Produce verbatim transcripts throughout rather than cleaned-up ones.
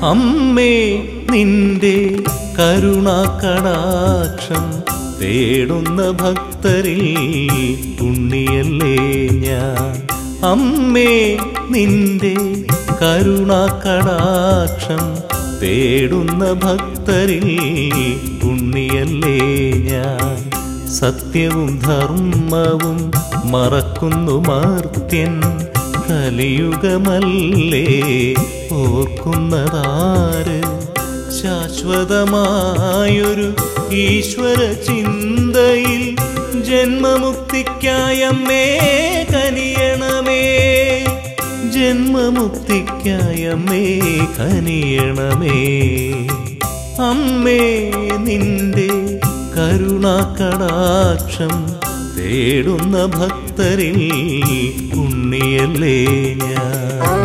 അമ്മേ നിന്റെ കരുണാകടാക്ഷം തേടുന്ന ഭക്തരിൽ പുണ്യല്ലേ ഞാൻ. അമ്മേ നിന്റെ കരുണാകടാക്ഷം തേടുന്ന ഭക്തരിൽ പുണ്യല്ലേ ഞാൻ. സത്യവും ധർമ്മവും മറക്കുന്നു മർത്യൻ, കലിയുഗമല്ലേ ഓർക്കുന്നതാര്. ശാശ്വതമായൊരു ഈശ്വര ചിന്തയിൽ ജന്മമുക്തിക്കായമ്മേ കനിയണമേ. ജന്മമുക്തിക്കായമ്മേ കനിയണമേ. അമ്മേ നിന്റെ കരുണാകടാക്ഷം തേടുന്ന ഭക്തരിൽ പുണ്യല്ലേ ഞാൻ.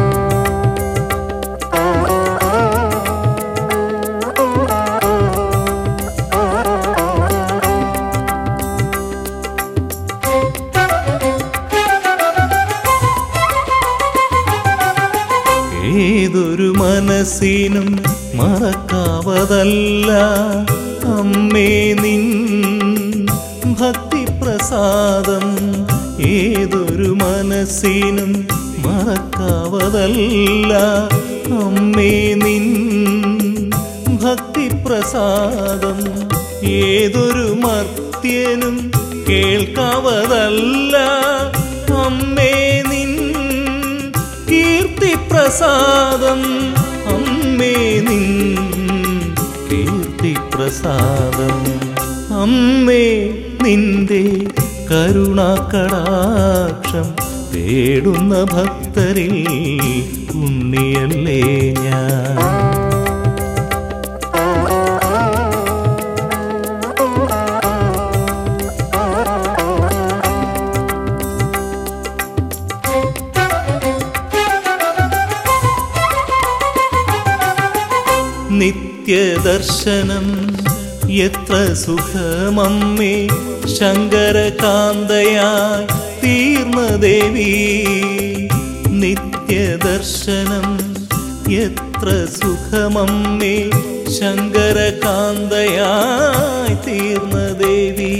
ഏതൊരു മനസ്സിനും മറക്കാവതല്ല അമ്മേ നിൻ ഭക്തിപ്രസാദം. ഏതൊരു മനസ്സിനും മറക്കാവതല്ല അമ്മേ നിൻ ഭക്തിപ്രസാദം. ഏതൊരു മർത്യനും കേൾക്കാവതല്ല അമ്മേ നിൻ കീർത്തിപ്രസാദം. അമ്മേ നിൻ കീർത്തിപ്രസാദം. അമ്മേ നിന്റെ കരുണാകടാക്ഷം തേടുന്ന ഭക്തരിൽ പുണ്യല്ലേ ഞാൻ. നിത്യദർശനം എത്ര സുഖമമ്മേ, ശങ്കരകാന്തയായി തീർന്ന ദേവി. നിത്യദർശനം എത്ര സുഖമമ്മേ, ശങ്കരകാന്തയായി തീർന്ന ദേവി.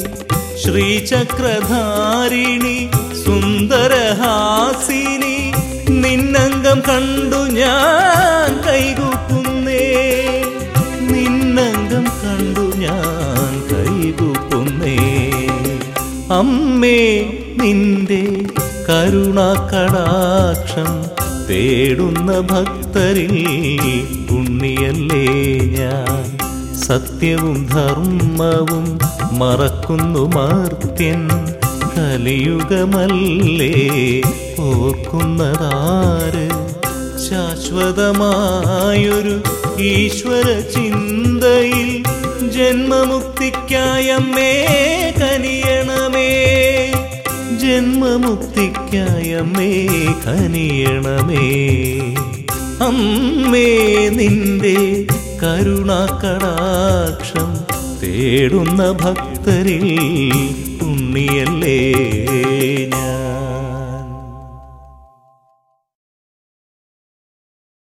ശ്രീചക്രധാരിണി സുന്ദരഹാസിനി, നിന്നംഗം കണ്ടു ഞാൻ കൈകൂപ്പുന്നേ. നിന്നംഗം കണ്ടു ഞാൻ കൈകൂപ്പുന്നേ. അമ്മേ നിന്റെ കരുണാകടാക്ഷം തേടുന്ന ഭക്തരിൽ പുണ്യല്ലേ ഞാൻ. സത്യവും ധർമ്മവും മറക്കുന്നു മർത്യൻ, കലിയുഗമല്ലേ ഓർക്കുന്നതാര്. ശാശ്വതമായൊരു ഈശ്വര ചിന്തയിൽ ജന്മമുക്തിക്കായമ്മേ കനിയണമേ. ജന്മമുക്തിക്കായമ്മേ കനിയണമേ. അമ്മേ നിന്റെ കരുണാകടാക്ഷം തേടുന്ന ഭക്തരിൽ പുണ്യല്ലേ